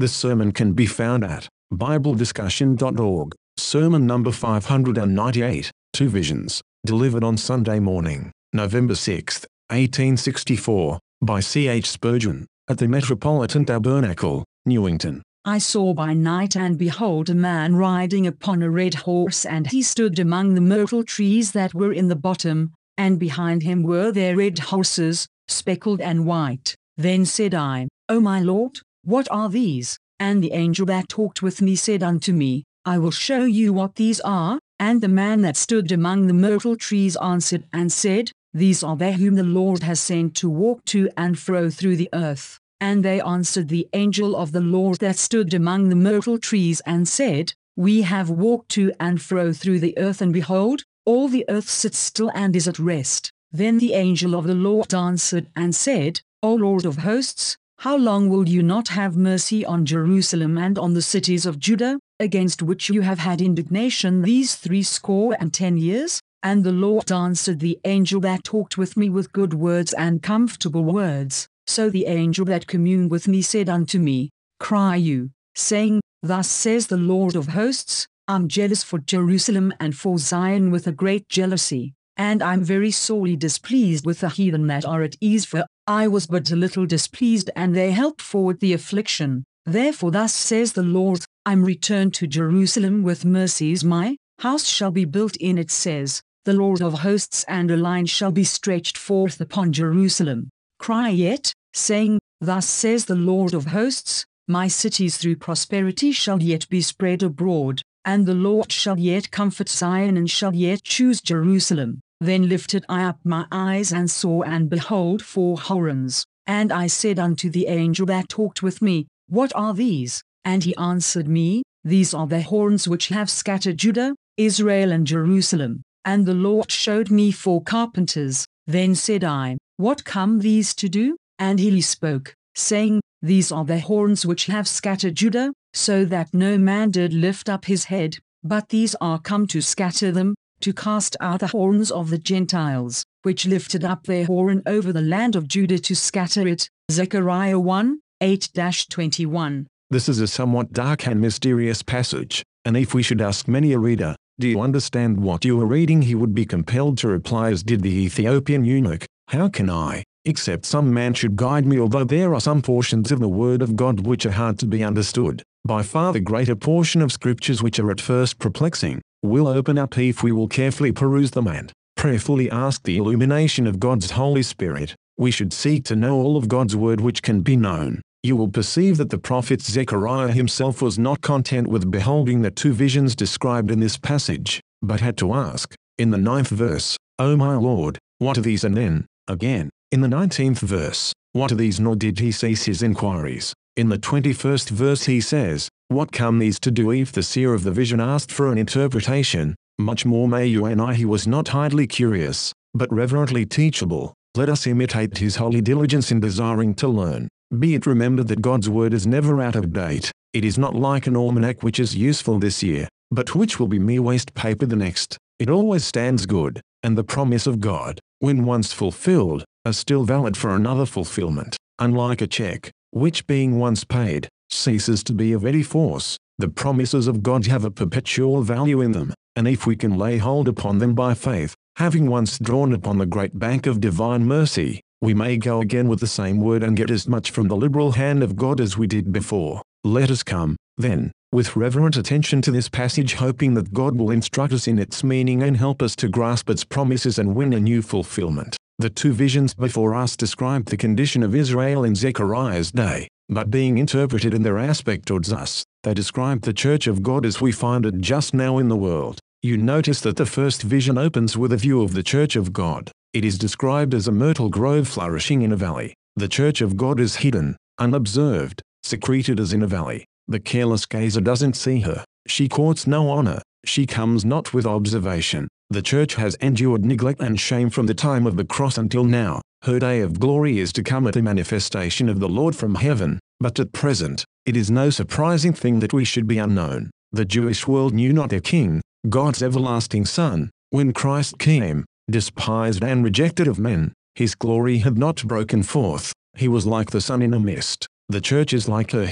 This sermon can be found at BibleDiscussion.org, sermon number 598, Two Visions, delivered on Sunday morning, November 6, 1864, by C. H. Spurgeon, at the Metropolitan Tabernacle, Newington. I saw by night, and behold, a man riding upon a red horse, and he stood among the myrtle trees that were in the bottom, and behind him were their red horses, speckled and white. Then said I, O my Lord, what are these? And the angel that talked with me said unto me, I will show you what these are. And the man that stood among the myrtle trees answered and said, These are they whom the Lord has sent to walk to and fro through the earth. And they answered the angel of the Lord that stood among the myrtle trees and said, We have walked to and fro through the earth, and behold, all the earth sits still and is at rest. Then the angel of the Lord answered and said, O Lord of hosts, how long will you not have mercy on Jerusalem and on the cities of Judah, against which you have had indignation these 70 years? And the Lord answered the angel that talked with me with good words and comfortable words. So the angel that communed with me said unto me, Cry you, saying, Thus says the Lord of hosts, I'm jealous for Jerusalem and for Zion with a great jealousy, and I'm very sorely displeased with the heathen that are at ease, for I was but a little displeased, and they helped forward the affliction. Therefore thus says the Lord, I'm returned to Jerusalem with mercies, my house shall be built in it, says the Lord of hosts, and a line shall be stretched forth upon Jerusalem. Cry yet, saying, Thus says the Lord of hosts, my cities through prosperity shall yet be spread abroad, and the Lord shall yet comfort Zion and shall yet choose Jerusalem. Then lifted I up my eyes and saw, and behold, 4 horns. And I said unto the angel that talked with me, What are these? And he answered me, These are the horns which have scattered Judah, Israel, and Jerusalem. And the Lord showed me 4 carpenters. Then said I, What come these to do? And he spoke, saying, These are the horns which have scattered Judah, so that no man did lift up his head, but these are come to scatter them, to cast out the horns of the Gentiles, which lifted up their horn over the land of Judah to scatter it. Zechariah 1:8-21. This is a somewhat dark and mysterious passage, and if we should ask many a reader, Do you understand what you are reading? He would be compelled to reply as did the Ethiopian eunuch, How can I, except some man should guide me? Although there are some portions of the Word of God which are hard to be understood, by far the greater portion of Scriptures which are at first perplexing, will open up if we will carefully peruse them and prayerfully ask the illumination of God's Holy Spirit. We should seek to know all of God's Word which can be known. You will perceive that the prophet Zechariah himself was not content with beholding the 2 visions described in this passage, but had to ask, in the 9th verse, O my Lord, what are these? And then, again, in the 19th verse, what are these? Nor did he cease his inquiries. In the 21st verse he says, What come these to do? If the seer of the vision asked for an interpretation, much more may you and I. He was not idly curious, but reverently teachable. Let us imitate his holy diligence in desiring to learn. Be it remembered that God's word is never out of date. It is not like an almanac which is useful this year, but which will be mere waste paper the next. It always stands good, and the promise of God, when once fulfilled, are still valid for another fulfillment. Unlike a check, which being once paid, ceases to be of any force, the promises of God have a perpetual value in them, and if we can lay hold upon them by faith, having once drawn upon the great bank of divine mercy, we may go again with the same word and get as much from the liberal hand of God as we did before. Let us come, then, with reverent attention to this passage, hoping that God will instruct us in its meaning and help us to grasp its promises and win a new fulfillment. The 2 visions before us described the condition of Israel in Zechariah's day, but being interpreted in their aspect towards us, they describe the church of God as we find it just now in the world. You notice that the first vision opens with a view of the church of God. It is described as a myrtle grove flourishing in a valley. The church of God is hidden, unobserved, secreted as in a valley. The careless gazer doesn't see her. She courts no honor. She comes not with observation. The church has endured neglect and shame from the time of the cross until now. Her day of glory is to come at the manifestation of the Lord from heaven, but at present, it is no surprising thing that we should be unknown. The Jewish world knew not their king, God's everlasting Son, when Christ came. Despised and rejected of men, his glory had not broken forth. He was like the sun in a mist. The church is like her head.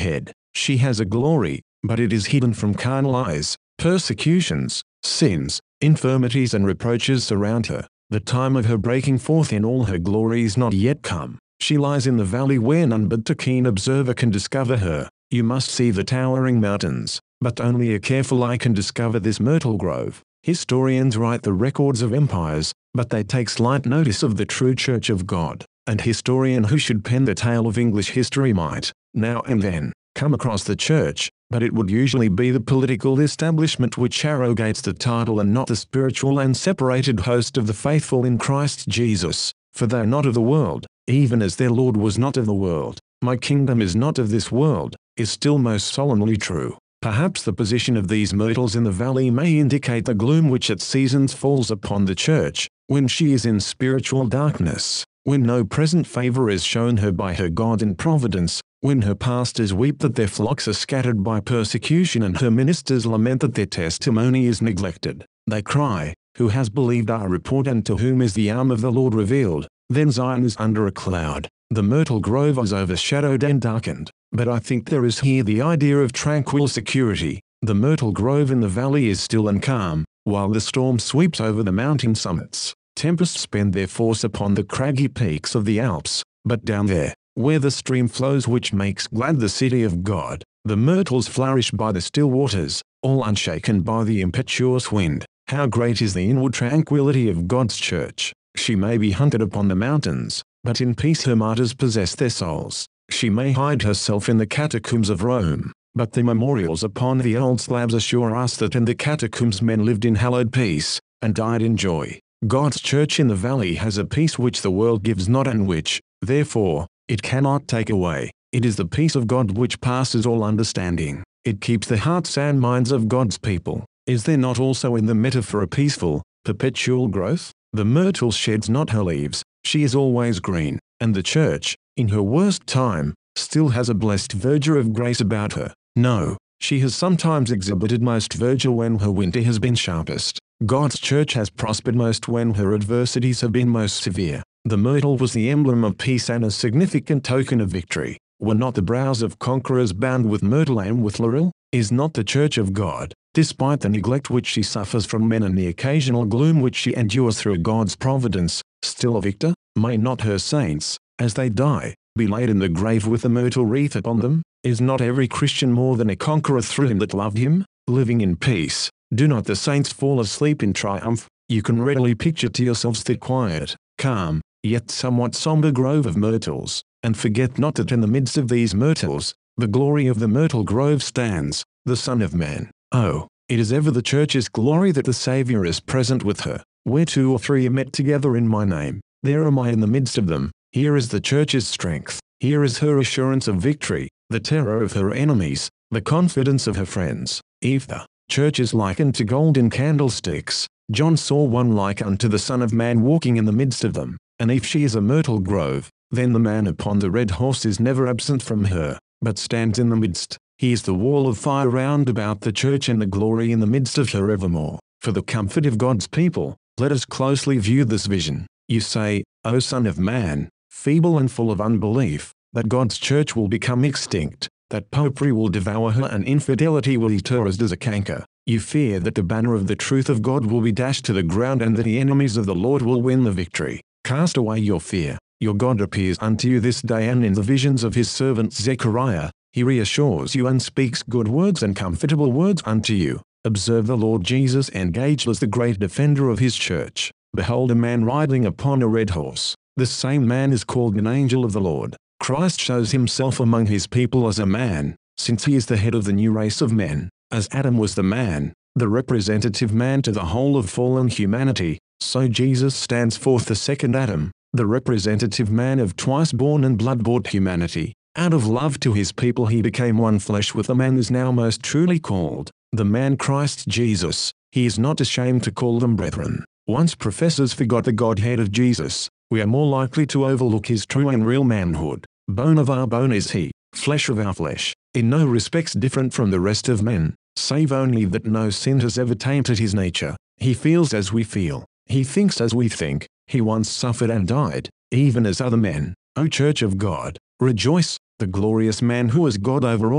She has a glory, but it is hidden from carnal eyes. Persecutions, sins, infirmities and reproaches surround her. The time of her breaking forth in all her glory is not yet come. She lies in the valley where none but a keen observer can discover her. You must see the towering mountains, but only a careful eye can discover this myrtle grove. Historians write the records of empires, but they take slight notice of the true Church of God. And historian who should pen the tale of English history might, now and then, come across the church, but it would usually be the political establishment which arrogates the title and not the spiritual and separated host of the faithful in Christ Jesus. For they are not of the world, even as their Lord was not of the world. My kingdom is not of this world, is still most solemnly true. Perhaps the position of these myrtles in the valley may indicate the gloom which at seasons falls upon the church, when she is in spiritual darkness, when no present favor is shown her by her God in providence, when her pastors weep that their flocks are scattered by persecution and her ministers lament that their testimony is neglected. They cry, "Who has believed our report and to whom is the arm of the Lord revealed?" Then Zion is under a cloud. The myrtle grove is overshadowed and darkened. But I think there is here the idea of tranquil security. The myrtle grove in the valley is still and calm, while the storm sweeps over the mountain summits. Tempests spend their force upon the craggy peaks of the Alps, but down there, where the stream flows which makes glad the city of God, the myrtles flourish by the still waters, all unshaken by the impetuous wind. How great is the inward tranquility of God's church! She may be hunted upon the mountains, but in peace her martyrs possess their souls. She may hide herself in the catacombs of Rome, but the memorials upon the old slabs assure us that in the catacombs men lived in hallowed peace, and died in joy. God's church in the valley has a peace which the world gives not and which, therefore, it cannot take away. It is the peace of God which passes all understanding. It keeps the hearts and minds of God's people. Is there not also in the metaphor a peaceful, perpetual growth? The myrtle sheds not her leaves, she is always green, and the church, in her worst time, still has a blessed verdure of grace about her. No, she has sometimes exhibited most verdure when her winter has been sharpest. God's church has prospered most when her adversities have been most severe. The myrtle was the emblem of peace and a significant token of victory. Were not the brows of conquerors bound with myrtle and with laurel? Is not the church of God, despite the neglect which she suffers from men and the occasional gloom which she endures through God's providence, still a victor? May not her saints, as they die, be laid in the grave with a myrtle wreath upon them? Is not every Christian more than a conqueror through him that loved him, living in peace? Do not the saints fall asleep in triumph? You can readily picture to yourselves the quiet, calm, yet somewhat somber grove of myrtles, and forget not that in the midst of these myrtles, the glory of the myrtle grove stands, the Son of Man. Oh, it is ever the church's glory that the Saviour is present with her. Where 2 or 3 are met together in my name, there am I in the midst of them. Here is the church's strength. Here is her assurance of victory, the terror of her enemies, the confidence of her friends. If the church is likened to golden candlesticks, John saw one like unto the Son of Man walking in the midst of them. And if she is a myrtle grove, then the man upon the red horse is never absent from her, but stands in the midst. He is the wall of fire round about the church and the glory in the midst of her evermore. For the comfort of God's people, let us closely view this vision. You say, O Son of Man, feeble and full of unbelief, that God's church will become extinct, that popery will devour her and infidelity will eat her as does a canker. You fear that the banner of the truth of God will be dashed to the ground and that the enemies of the Lord will win the victory. Cast away your fear. Your God appears unto you this day, and in the visions of his servant Zechariah, he reassures you and speaks good words and comfortable words unto you. Observe the Lord Jesus engaged as the great defender of his church. Behold a man riding upon a red horse. The same man is called an angel of the Lord. Christ shows himself among his people as a man, since he is the head of the new race of men. As Adam was the man, the representative man to the whole of fallen humanity, so Jesus stands forth the second Adam, the representative man of twice-born and blood-bought humanity. Out of love to his people he became one flesh with the man is now most truly called, the man Christ Jesus. He is not ashamed to call them brethren. Once professors forgot the Godhead of Jesus, we are more likely to overlook his true and real manhood. Bone of our bone is he, flesh of our flesh, in no respects different from the rest of men, save only that no sin has ever tainted his nature. He feels as we feel, he thinks as we think, he once suffered and died, even as other men. O Church of God, rejoice, the glorious man who is God over all,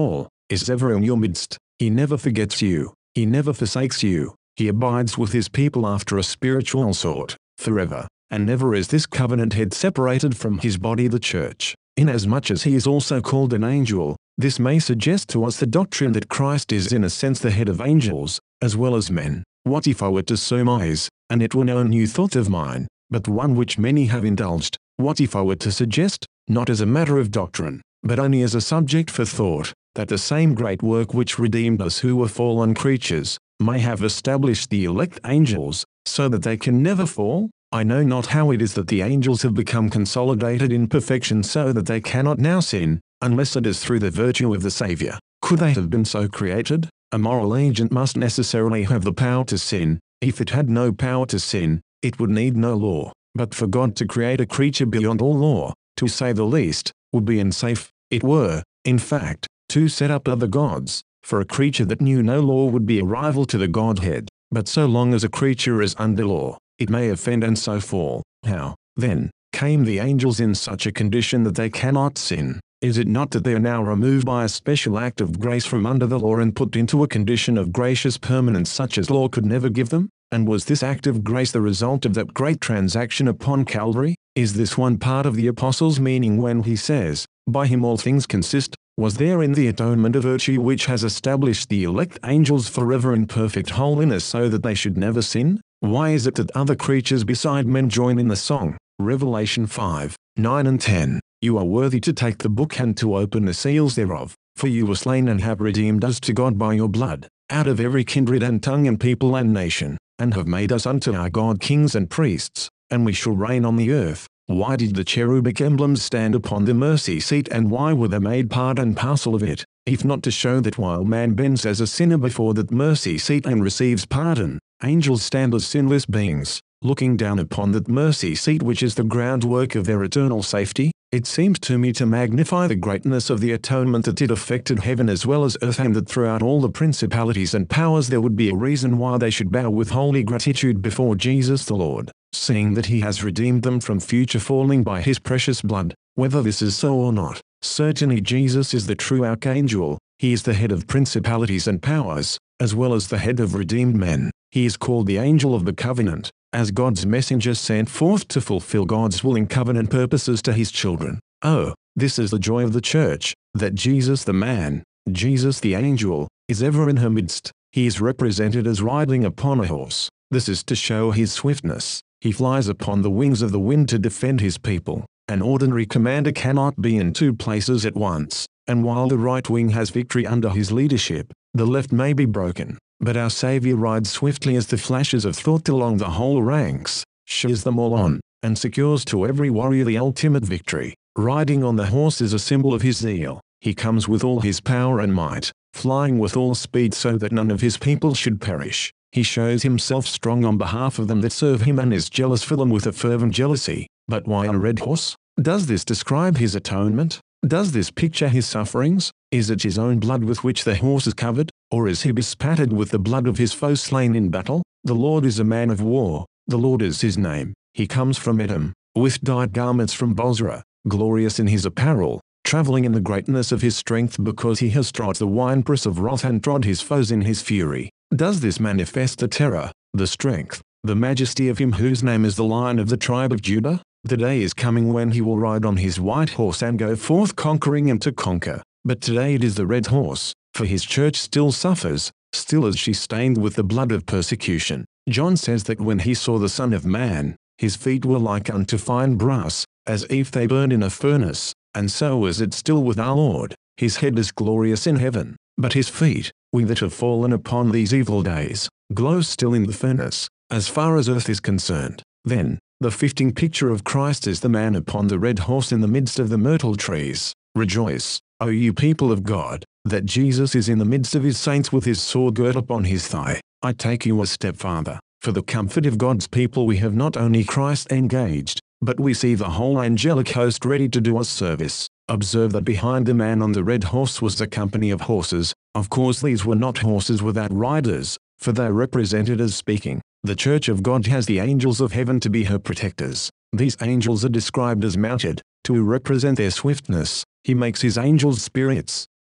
is ever in your midst. He never forgets you. He never forsakes you. He abides with his people after a spiritual sort, forever, and never is this covenant head separated from his body the church. Inasmuch as he is also called an angel, this may suggest to us the doctrine that Christ is in a sense the head of angels, as well as men. What if I were to surmise, and it were no new thought of mine, but one which many have indulged, what if I were to suggest, not as a matter of doctrine, but only as a subject for thought, that the same great work which redeemed us who were fallen creatures, may have established the elect angels, so that they can never fall? I know not how it is that the angels have become consolidated in perfection so that they cannot now sin, unless it is through the virtue of the Saviour. Could they have been so created? A moral agent must necessarily have the power to sin. If it had no power to sin, it would need no law. But for God to create a creature beyond all law, to say the least, would be unsafe. It were, in fact, to set up other gods, for a creature that knew no law would be a rival to the Godhead. But so long as a creature is under law, it may offend and so fall. How, then, came the angels in such a condition that they cannot sin? Is it not that they are now removed by a special act of grace from under the law and put into a condition of gracious permanence such as law could never give them? And was this act of grace the result of that great transaction upon Calvary? Is this one part of the Apostle's meaning when he says, "By him all things consist"? Was there in the atonement a virtue which has established the elect angels forever in perfect holiness so that they should never sin? Why is it that other creatures beside men join in the song? Revelation 5, 9 and 10. You are worthy to take the book and to open the seals thereof, for you were slain and have redeemed us to God by your blood, out of every kindred and tongue and people and nation, and have made us unto our God kings and priests, and we shall reign on the earth. Why did the cherubic emblems stand upon the mercy seat, and why were they made part and parcel of it, if not to show that while man bends as a sinner before that mercy seat and receives pardon, angels stand as sinless beings, looking down upon that mercy seat which is the groundwork of their eternal safety? It seems to me to magnify the greatness of the atonement that it affected heaven as well as earth, and that throughout all the principalities and powers there would be a reason why they should bow with holy gratitude before Jesus the Lord, seeing that he has redeemed them from future falling by his precious blood. Whether this is so or not, certainly Jesus is the true archangel. He is the head of principalities and powers, as well as the head of redeemed men. He is called the angel of the covenant, as God's messenger sent forth to fulfill God's willing covenant purposes to his children. Oh, this is the joy of the church, that Jesus the man, Jesus the angel, is ever in her midst. He is represented as riding upon a horse. This is to show his swiftness. He flies upon the wings of the wind to defend his people. An ordinary commander cannot be in two places at once, and while the right wing has victory under his leadership, the left may be broken. But our Saviour rides swiftly as the flashes of thought along the whole ranks, shears them all on, and secures to every warrior the ultimate victory. Riding on the horse is a symbol of his zeal. He comes with all his power and might, flying with all speed so that none of his people should perish. He shows himself strong on behalf of them that serve him and is jealous for them with a fervent jealousy. But why a red horse? Does this describe his atonement? Does this picture his sufferings? Is it his own blood with which the horse is covered, or is he bespattered with the blood of his foes slain in battle? The Lord is a man of war, the Lord is his name. He comes from Edom, with dyed garments from Bozrah, glorious in his apparel, traveling in the greatness of his strength because he has trod the winepress of wrath and trod his foes in his fury. Does this manifest the terror, the strength, the majesty of him whose name is the Lion of the tribe of Judah? The day is coming when he will ride on his white horse and go forth conquering and to conquer. But today it is the red horse, for his church still suffers, still is she stained with the blood of persecution. John says that when he saw the Son of Man, his feet were like unto fine brass, as if they burned in a furnace, and so is it still with our Lord. His head is glorious in heaven, but his feet, we that have fallen upon these evil days, glow still in the furnace, as far as earth is concerned. Then, the fitting picture of Christ is the man upon the red horse in the midst of the myrtle trees. Rejoice, O you people of God, that Jesus is in the midst of his saints with his sword girt upon his thigh. I take you a step farther. For the comfort of God's people we have not only Christ engaged, but we see the whole angelic host ready to do us service. Observe that behind the man on the red horse was a company of horses. Of course these were not horses without riders, for they represented as speaking. The Church of God has the angels of heaven to be her protectors. These angels are described as mounted, to represent their swiftness. He makes his angels spirits.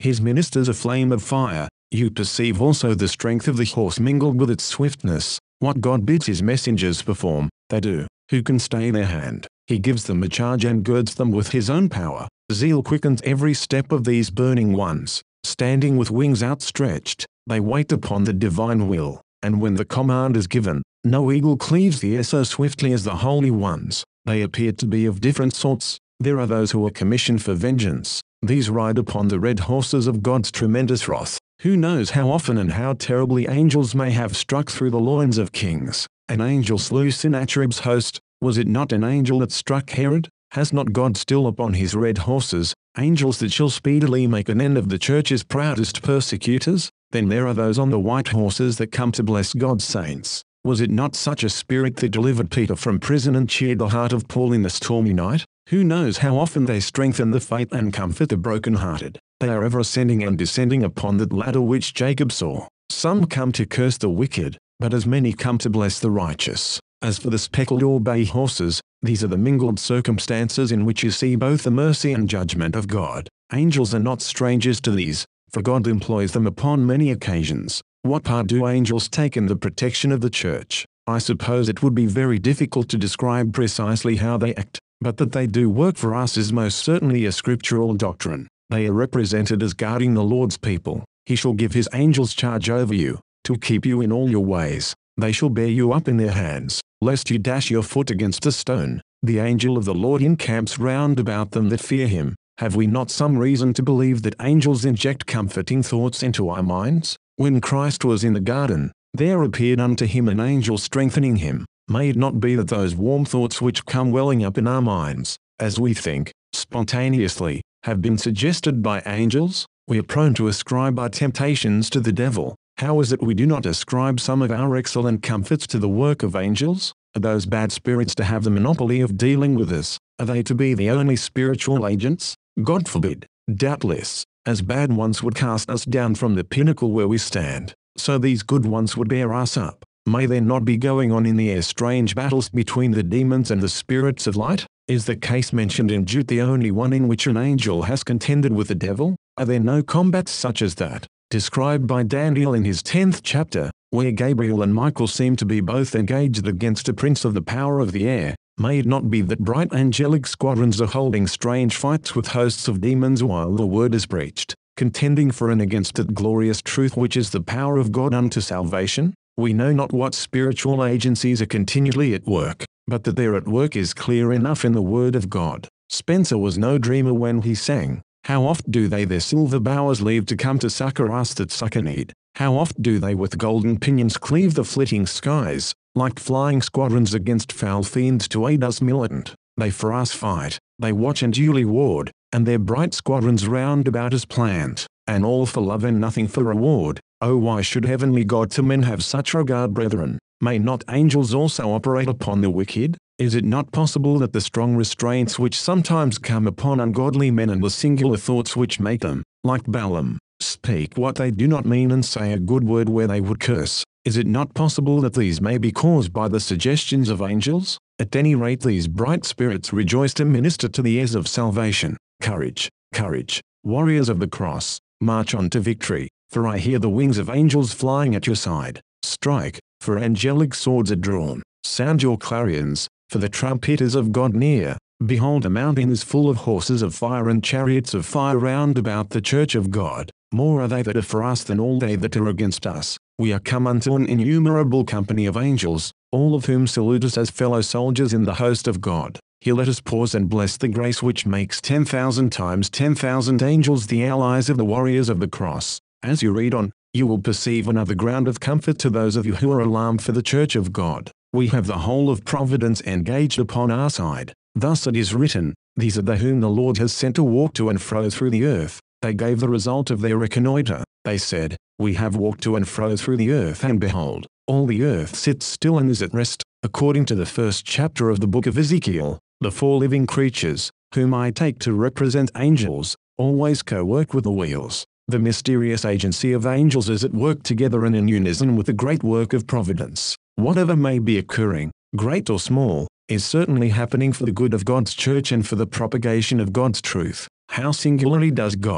His ministers a flame of fire. You perceive also the strength of the horse mingled with its swiftness. What God bids his messengers perform, they do. Who can stay their hand? He gives them a charge and girds them with his own power. Zeal quickens every step of these burning ones. Standing with wings outstretched, they wait upon the divine will, and when the command is given, no eagle cleaves the air so swiftly as the holy ones. They appear to be of different sorts. There are those who are commissioned for vengeance. These ride upon the red horses of God's tremendous wrath. Who knows how often and how terribly angels may have struck through the loins of kings? An angel slew Sennacherib's host. Was it not an angel that struck Herod? Has not God still upon his red horses angels that shall speedily make an end of the church's proudest persecutors? Then there are those on the white horses that come to bless God's saints. Was it not such a spirit that delivered Peter from prison and cheered the heart of Paul in the stormy night? Who knows how often they strengthen the faith and comfort the broken-hearted? They are ever ascending and descending upon that ladder which Jacob saw. Some come to curse the wicked, but as many come to bless the righteous. As for the speckled or bay horses, these are the mingled circumstances in which you see both the mercy and judgment of God. Angels are not strangers to these, for God employs them upon many occasions. What part do angels take in the protection of the church? I suppose it would be very difficult to describe precisely how they act, but that they do work for us is most certainly a scriptural doctrine. They are represented as guarding the Lord's people. He shall give his angels charge over you, to keep you in all your ways. They shall bear you up in their hands, lest you dash your foot against a stone. The angel of the Lord encamps round about them that fear him. Have we not some reason to believe that angels inject comforting thoughts into our minds? When Christ was in the garden, there appeared unto him an angel strengthening him. May it not be that those warm thoughts which come welling up in our minds, as we think, spontaneously, have been suggested by angels? We are prone to ascribe our temptations to the devil. How is it we do not ascribe some of our excellent comforts to the work of angels? Are those bad spirits to have the monopoly of dealing with us? Are they to be the only spiritual agents? God forbid. Doubtless, as bad ones would cast us down from the pinnacle where we stand, so these good ones would bear us up. May there not be going on in the air strange battles between the demons and the spirits of light? Is the case mentioned in Jude the only one in which an angel has contended with the devil? Are there no combats such as that, described by Daniel in his 10th chapter, where Gabriel and Michael seem to be both engaged against a prince of the power of the air? May it not be that bright angelic squadrons are holding strange fights with hosts of demons while the word is preached, contending for and against that glorious truth which is the power of God unto salvation? We know not what spiritual agencies are continually at work, but that they're at work is clear enough in the word of God. Spencer was no dreamer when he sang, "How oft do they their silver bowers leave to come to succor us that succor need? How oft do they with golden pinions cleave the flitting skies, like flying squadrons against foul fiends to aid us militant. They for us fight, they watch and duly ward, and their bright squadrons round about us plant, and all for love and nothing for reward. Oh, why should heavenly God to men have such regard, brethren? May not angels also operate upon the wicked? Is it not possible that the strong restraints which sometimes come upon ungodly men and the singular thoughts which make them, like Balaam, speak what they do not mean and say a good word where they would curse? Is it not possible that these may be caused by the suggestions of angels? At any rate, these bright spirits rejoice to minister to the heirs of salvation. Courage, courage, warriors of the cross, march on to victory, for I hear the wings of angels flying at your side. Strike, for angelic swords are drawn. Sound your clarions, for the trumpet is of God near. Behold, a mountain is full of horses of fire and chariots of fire round about the church of God. More are they that are for us than all they that are against us. We are come unto an innumerable company of angels, all of whom salute us as fellow soldiers in the host of God. Here let us pause and bless the grace which makes 10,000 times 10,000 angels the allies of the warriors of the cross. As you read on, you will perceive another ground of comfort to those of you who are alarmed for the church of God. We have the whole of providence engaged upon our side. Thus it is written, "These are they whom the Lord has sent to walk to and fro through the earth." They gave the result of their reconnoiter. They said, "We have walked to and fro through the earth, and behold, all the earth sits still and is at rest." According to the first chapter of the book of Ezekiel, the four living creatures, whom I take to represent angels, always co-work with the wheels. The mysterious agency of angels is at work together and in unison with the great work of providence. Whatever may be occurring, great or small, is certainly happening for the good of God's church and for the propagation of God's truth. How singularly does God,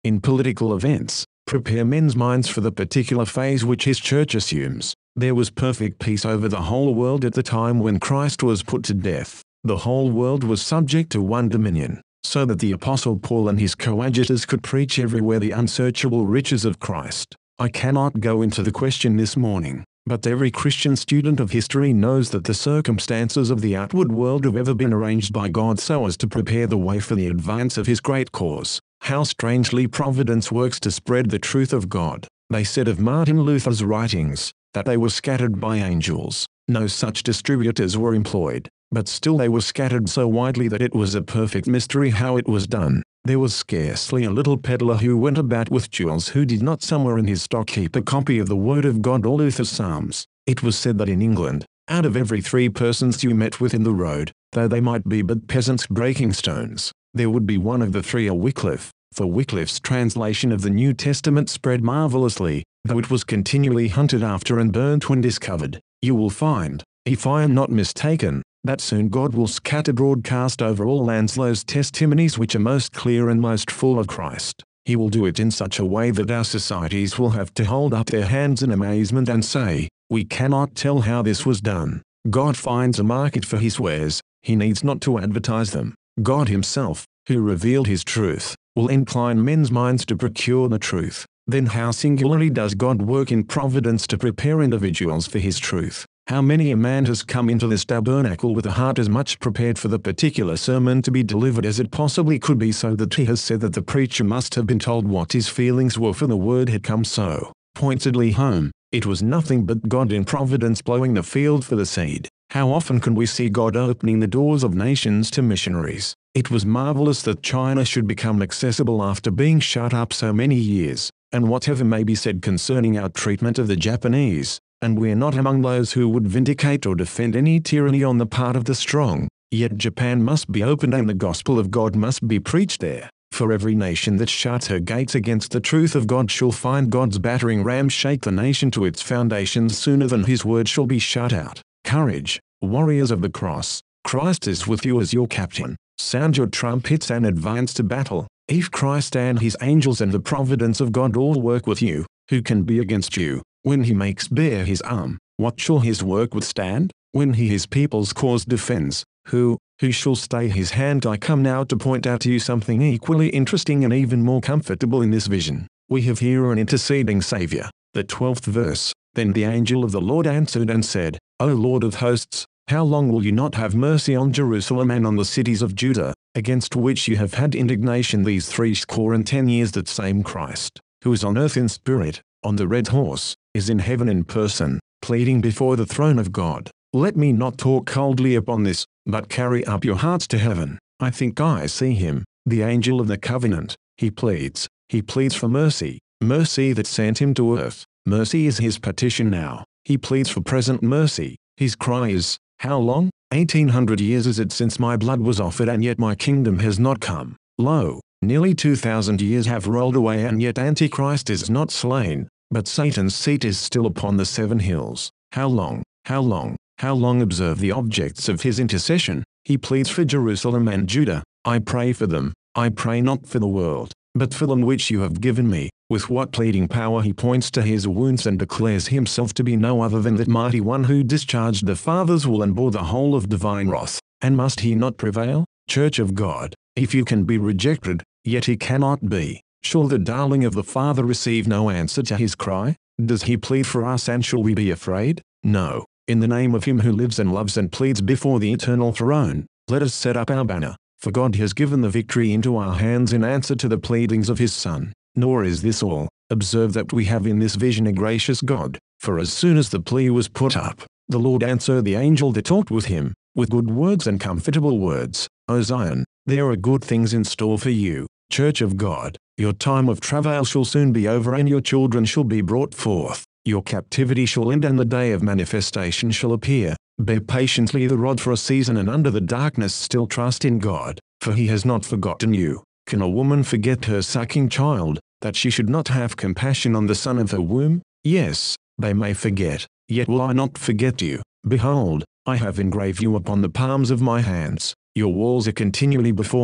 in political events, prepare men's minds for the particular phase which his church assumes. There was perfect peace over the whole world at the time when Christ was put to death. The whole world was subject to one dominion, so that the Apostle Paul and his coadjutors could preach everywhere the unsearchable riches of Christ. I cannot go into the question this morning, but every Christian student of history knows that the circumstances of the outward world have ever been arranged by God so as to prepare the way for the advance of his great cause. How strangely providence works to spread the truth of God. They said of Martin Luther's writings, that they were scattered by angels. No such distributors were employed, but still they were scattered so widely that it was a perfect mystery how it was done. There was scarcely a little peddler who went about with jewels who did not somewhere in his stock keep a copy of the Word of God or Luther's Psalms. It was said that in England, out of every 3 persons you met with in the road, though they might be but peasants breaking stones, there would be one of the 3 a Wycliffe, for Wycliffe's translation of the New Testament spread marvelously, though it was continually hunted after and burnt when discovered. You will find, if I am not mistaken, that soon God will scatter broadcast over all lands those testimonies which are most clear and most full of Christ. He will do it in such a way that our societies will have to hold up their hands in amazement and say, we cannot tell how this was done. God finds a market for his wares, he needs not to advertise them. God himself, who revealed his truth, will incline men's minds to procure the truth. Then how singularly does God work in providence to prepare individuals for his truth. How many a man has come into this tabernacle with a heart as much prepared for the particular sermon to be delivered as it possibly could be, so that he has said that the preacher must have been told what his feelings were, for the word had come so pointedly home. It was nothing but God in providence blowing the field for the seed. How often can we see God opening the doors of nations to missionaries? It was marvelous that China should become accessible after being shut up so many years. And whatever may be said concerning our treatment of the Japanese, and we are not among those who would vindicate or defend any tyranny on the part of the strong, yet Japan must be opened and the gospel of God must be preached there. For every nation that shuts her gates against the truth of God shall find God's battering ram shake the nation to its foundations sooner than his word shall be shut out. Courage, warriors of the cross, Christ is with you as your captain. Sound your trumpets and advance to battle. If Christ and his angels and the providence of God all work with you, who can be against you? When he makes bare his arm, what shall his work withstand? When he his people's cause defends, who shall stay his hand? I come now to point out to you something equally interesting and even more comfortable in this vision. We have here an interceding Saviour. The 12th verse, then the angel of the Lord answered and said, O Lord of hosts, how long will you not have mercy on Jerusalem and on the cities of Judah, against which you have had indignation these 70 years? That same Christ, who is on earth in spirit, on the red horse, is in heaven in person, pleading before the throne of God. Let me not talk coldly upon this, but carry up your hearts to heaven. I think I see him, the angel of the covenant. He pleads for mercy, mercy that sent him to earth. Mercy is his petition now. He pleads for present mercy. His cry is, how long? 1800 years is it since my blood was offered, and yet my kingdom has not come. Lo, nearly 2000 years have rolled away, and yet Antichrist is not slain, but Satan's seat is still upon the 7 hills. How long? How long? How long? Observe the objects of his intercession. He pleads for Jerusalem and Judah. I pray for them. I pray not for the world, but for them which you have given me. With what pleading power he points to his wounds and declares himself to be no other than that mighty one who discharged the Father's will and bore the whole of divine wrath. And must he not prevail? Church of God, if you can be rejected, yet he cannot be. Shall the darling of the Father receive no answer to his cry? Does he plead for us, and shall we be afraid? No. In the name of him who lives and loves and pleads before the eternal throne, let us set up our banner, for God has given the victory into our hands in answer to the pleadings of his Son. Nor is this all. Observe that we have in this vision a gracious God, for as soon as the plea was put up, the Lord answered the angel that talked with him, with good words and comfortable words. O Zion, there are good things in store for you, Church of God. Your time of travail shall soon be over, and your children shall be brought forth. Your captivity shall end, and the day of manifestation shall appear. Bear patiently the rod for a season, and under the darkness still trust in God, for he has not forgotten you. Can a woman forget her sucking child, that she should not have compassion on the son of her womb? Yes, they may forget, yet will I not forget you. Behold, I have engraved you upon the palms of my hands. Your walls are continually before me.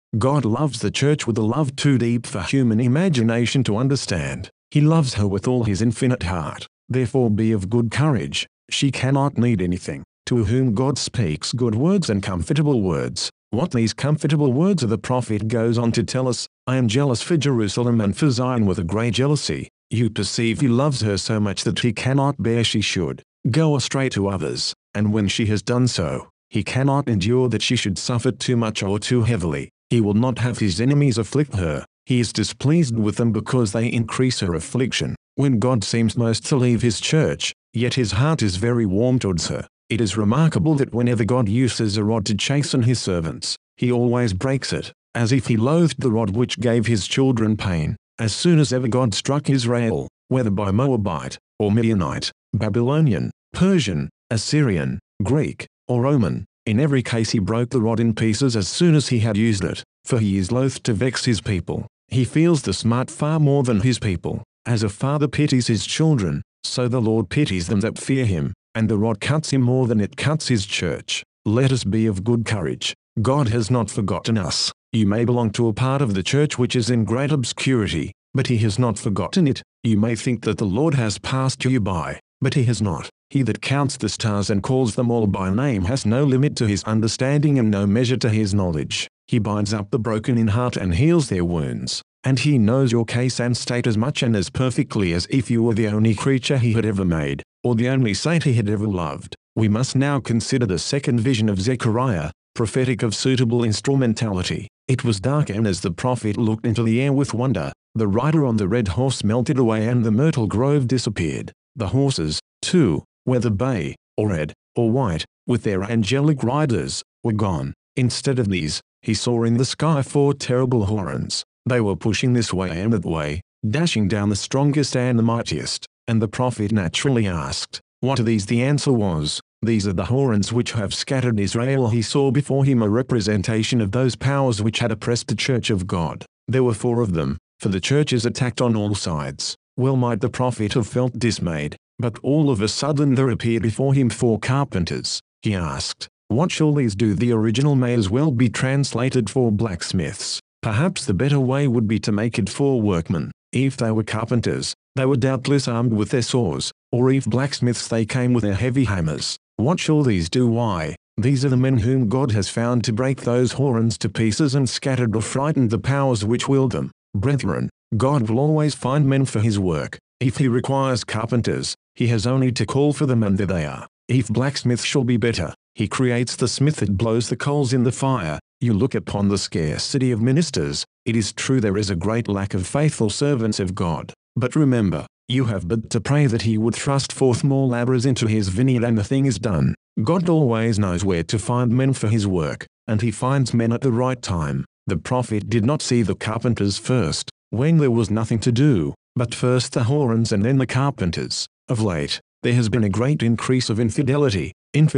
God loves the church with a love too deep for human imagination to understand. He loves her with all his infinite heart. Therefore be of good courage. She cannot need anything. To whom God speaks good words and comfortable words. What these comfortable words are, the prophet goes on to tell us. I am jealous for Jerusalem and for Zion with a great jealousy. You perceive he loves her so much that he cannot bear she should go astray to others, and when she has done so, he cannot endure that she should suffer too much or too heavily. He will not have his enemies afflict her. He is displeased with them because they increase her affliction. When God seems most to leave his church, yet his heart is very warm towards her. It is remarkable that whenever God uses a rod to chasten his servants, he always breaks it, as if he loathed the rod which gave his children pain. As soon as ever God struck Israel, whether by Moabite, or Midianite, Babylonian, Persian, Assyrian, Greek, or Roman, in every case he broke the rod in pieces as soon as he had used it, for he is loath to vex his people. He feels the smart far more than his people. As a father pities his children, so the Lord pities them that fear him, and the rod cuts him more than it cuts his church. Let us be of good courage. God has not forgotten us. You may belong to a part of the church which is in great obscurity, but he has not forgotten it. You may think that the Lord has passed you by, but he has not. He that counts the stars and calls them all by name has no limit to his understanding and no measure to his knowledge. He binds up the broken in heart and heals their wounds. And he knows your case and state as much and as perfectly as if you were the only creature he had ever made, or the only saint he had ever loved. We must now consider the second vision of Zechariah, prophetic of suitable instrumentality. It was dark, and as the prophet looked into the air with wonder, the rider on the red horse melted away and the myrtle grove disappeared. The horses, too, whether bay, or red, or white, with their angelic riders, were gone. Instead of these, he saw in the sky 4 terrible horns. They were pushing this way and that way, dashing down the strongest and the mightiest. And the prophet naturally asked, "What are these?" The answer was, "These are the horns which have scattered Israel." He saw before him a representation of those powers which had oppressed the church of God. There were 4 of them, for the church is attacked on all sides. Well might the prophet have felt dismayed, but all of a sudden there appeared before him 4 carpenters. He asked, "What shall these do?" The original may as well be translated 4 blacksmiths. Perhaps the better way would be to make it 4 workmen. If they were carpenters, they were doubtless armed with their saws, or if blacksmiths they came with their heavy hammers. What shall these do? Why, these are the men whom God has found to break those horns to pieces and scattered or frightened the powers which wield them. Brethren, God will always find men for his work. If he requires carpenters, he has only to call for them and there they are. If blacksmiths shall be better, he creates the smith that blows the coals in the fire. You look upon the scarcity of ministers. It is true there is a great lack of faithful servants of God. But remember, you have but to pray that he would thrust forth more laborers into his vineyard and the thing is done. God always knows where to find men for his work, and he finds men at the right time. The prophet did not see the carpenters first, when there was nothing to do, but first the horns and then the carpenters. Of late, there has been a great increase of infidelity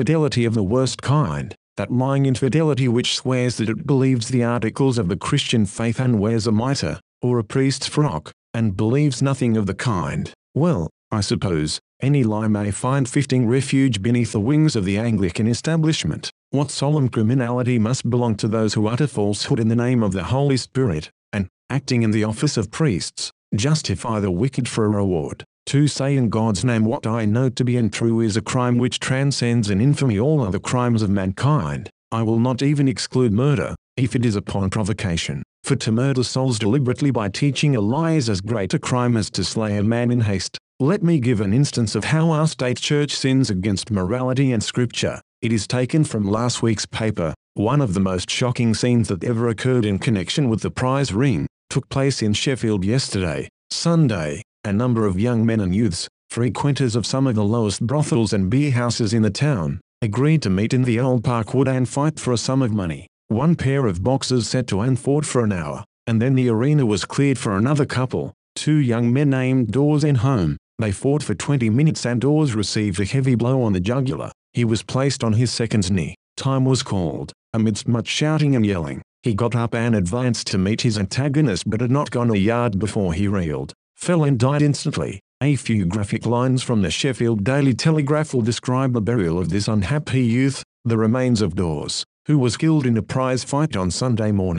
of the worst kind. That lying infidelity which swears that it believes the articles of the Christian faith and wears a mitre, or a priest's frock, and believes nothing of the kind. Well, I suppose, any lie may find fitting refuge beneath the wings of the Anglican establishment. What solemn criminality must belong to those who utter falsehood in the name of the Holy Spirit, and, acting in the office of priests, justify the wicked for a reward. To say in God's name what I know to be untrue is a crime which transcends in infamy all other crimes of mankind. I will not even exclude murder, if it is upon provocation, for to murder souls deliberately by teaching a lie is as great a crime as to slay a man in haste. Let me give an instance of how our state church sins against morality and scripture. It is taken from last week's paper. One of the most shocking scenes that ever occurred in connection with the prize ring took place in Sheffield yesterday, Sunday. A number of young men and youths, frequenters of some of the lowest brothels and beer houses in the town, agreed to meet in the old Parkwood and fight for a sum of money. One pair of boxers set to and fought for an hour, and then the arena was cleared for another couple, 2 young men named Dawes and Home. They fought for 20 minutes and Dawes received a heavy blow on the jugular. He was placed on his second knee. Time was called. Amidst much shouting and yelling, he got up and advanced to meet his antagonist but had not gone a yard before he reeled, fell and died instantly. A few graphic lines from the Sheffield Daily Telegraph will describe the burial of this unhappy youth. The remains of Dawes, who was killed in a prize fight on Sunday morning,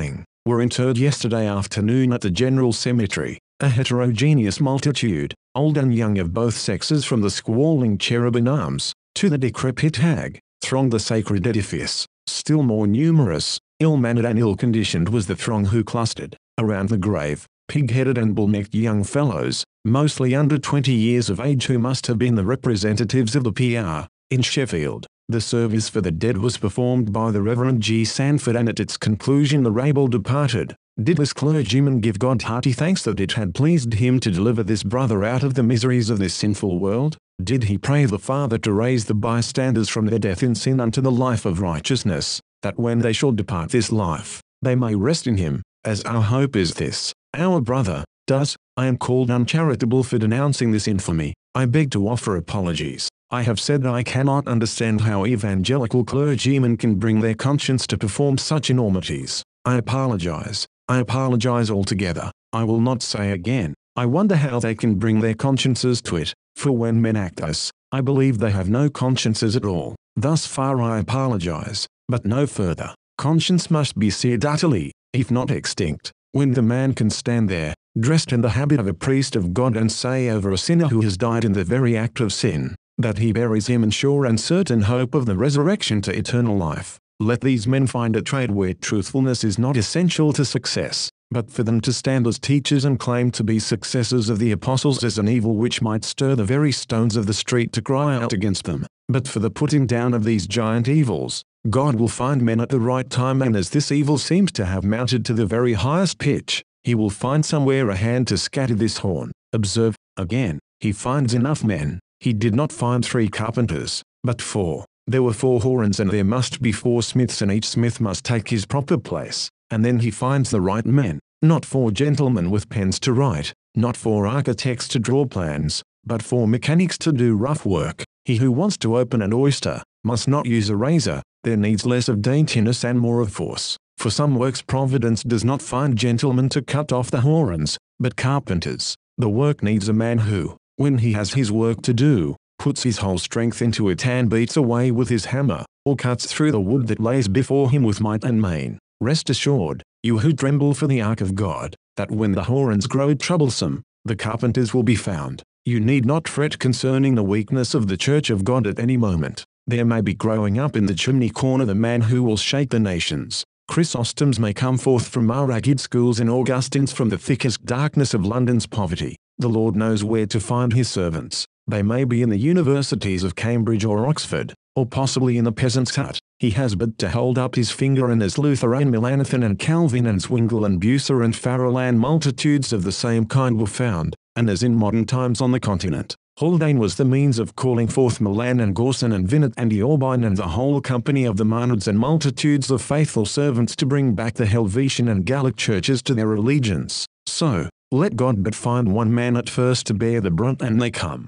were interred yesterday afternoon at the General Cemetery. A heterogeneous multitude, old and young of both sexes from the squalling cherubim arms to the decrepit hag, thronged the sacred edifice. Still more numerous, ill-mannered and ill-conditioned was the throng who clustered around the grave, pig-headed and bull-necked young fellows, mostly under 20 years of age, who must have been the representatives of the PR. In Sheffield, the service for the dead was performed by the Reverend G. Sanford, and at its conclusion the rabble departed. Did this clergyman give God hearty thanks that it had pleased him to deliver this brother out of the miseries of this sinful world? Did he pray the Father to raise the bystanders from their death in sin unto the life of righteousness, that when they shall depart this life, they may rest in him, as our hope is this, our brother, does? I am called uncharitable for denouncing this infamy. I beg to offer apologies. I have said I cannot understand how evangelical clergymen can bring their conscience to perform such enormities. I apologize. I apologize altogether. I will not say again. I wonder how they can bring their consciences to it, for when men act thus, I believe they have no consciences at all. Thus far I apologize, but no further. Conscience must be seared utterly, if not extinct, when the man can stand there, dressed in the habit of a priest of God, and say over a sinner who has died in the very act of sin, that he buries him in sure and certain hope of the resurrection to eternal life. Let these men find a trade where truthfulness is not essential to success, but for them to stand as teachers and claim to be successors of the apostles is an evil which might stir the very stones of the street to cry out against them. But for the putting down of these giant evils, God will find men at the right time, and as this evil seems to have mounted to the very highest pitch, he will find somewhere a hand to scatter this horn. Observe, again, he finds enough men. He did not find 3 carpenters, but 4. There were 4 horns, and there must be 4 smiths, and each smith must take his proper place. And then he finds the right men, not 4 gentlemen with pens to write, not 4 architects to draw plans, but 4 mechanics to do rough work. He who wants to open an oyster must not use a razor. There needs less of daintiness and more of force. For some works Providence does not find gentlemen to cut off the horns, but carpenters. The work needs a man who, when he has his work to do, puts his whole strength into it and beats away with his hammer, or cuts through the wood that lays before him with might and main. Rest assured, you who tremble for the ark of God, that when the horns grow troublesome, the carpenters will be found. You need not fret concerning the weakness of the church of God at any moment. There may be growing up in the chimney corner the man who will shake the nations. Chrysostoms may come forth from our ragged schools, and Augustines from the thickest darkness of London's poverty. The Lord knows where to find his servants. They may be in the universities of Cambridge or Oxford, or possibly in the peasant's hut. He has but to hold up his finger, and as Luther and Melanchthon and Calvin and Zwingli and Bucer and Farel and multitudes of the same kind were found, and as in modern times on the continent, Haldane was the means of calling forth Milan and Gorson and Vinat and Eorbine and the whole company of the Maynards and multitudes of faithful servants to bring back the Helvetian and Gallic churches to their allegiance. So, let God but find one man at first to bear the brunt, and they come,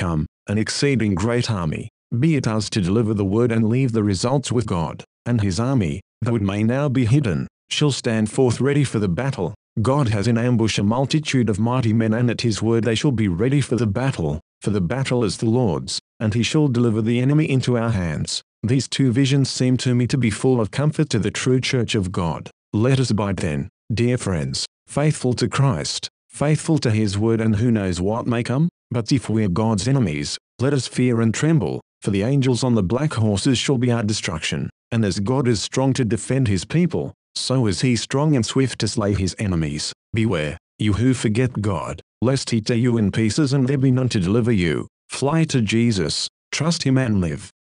an exceeding great army. Be it us to deliver the word and leave the results with God, and his army, though it may now be hidden, shall stand forth ready for the battle. God has in ambush a multitude of mighty men, and at his word they shall be ready for the battle, for the battle is the Lord's, and he shall deliver the enemy into our hands. These 2 visions seem to me to be full of comfort to the true church of God. Let us abide then, dear friends, faithful to Christ, faithful to his word, and who knows what may come? But if we are God's enemies, let us fear and tremble, for the angels on the black horses shall be our destruction. And as God is strong to defend his people, so is he strong and swift to slay his enemies. Beware, you who forget God, lest he tear you in pieces and there be none to deliver you. Fly to Jesus, trust him and live.